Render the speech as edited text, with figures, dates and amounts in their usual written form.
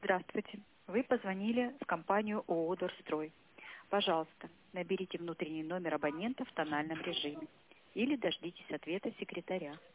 Здравствуйте. Вы позвонили в компанию ООО «Дорстрой». Пожалуйста, наберите внутренний номер абонента в тональном режиме или дождитесь ответа секретаря.